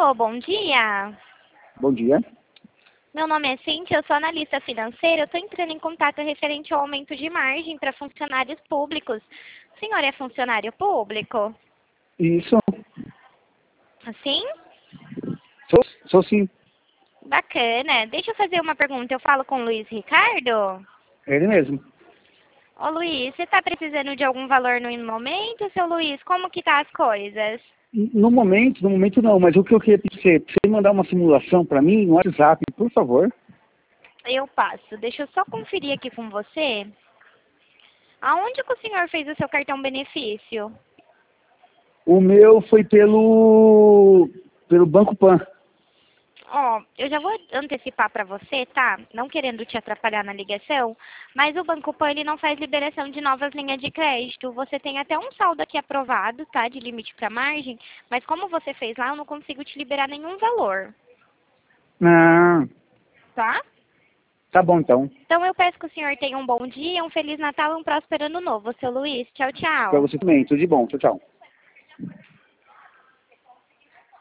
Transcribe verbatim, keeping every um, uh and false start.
Alô, bom dia. Bom dia. Meu nome é Cíntia, eu sou analista financeira. Eu estou entrando em contato referente ao aumento de margem para funcionários públicos. O senhor é funcionário público? Isso. Assim? Sou, sou sim. Bacana. Deixa eu fazer uma pergunta. Eu falo com o Luiz Ricardo? Ele mesmo. Ô Luiz, você está precisando de algum valor no momento, seu Luiz? Como que tá as coisas? No momento, no momento não, mas o que eu queria pedir, você mandar uma simulação para mim no WhatsApp, por favor. Eu passo. Deixa eu só conferir aqui com você. Aonde que o senhor fez o seu cartão benefício? O meu foi pelo pelo Banco Pan. Ó, eu já vou antecipar para você, tá? Não querendo te atrapalhar na ligação, mas o Banco Pan ele não faz liberação de novas linhas de crédito. Você tem até um saldo aqui aprovado, tá? De limite para margem, mas como você fez lá, eu não consigo te liberar nenhum valor, Ah, tá? tá bom então. Então eu peço que o senhor tenha um bom dia, um Feliz Natal e um próspero ano novo, seu Luiz. Tchau, Para tchau. você também, tudo de bom. Tchau, tchau.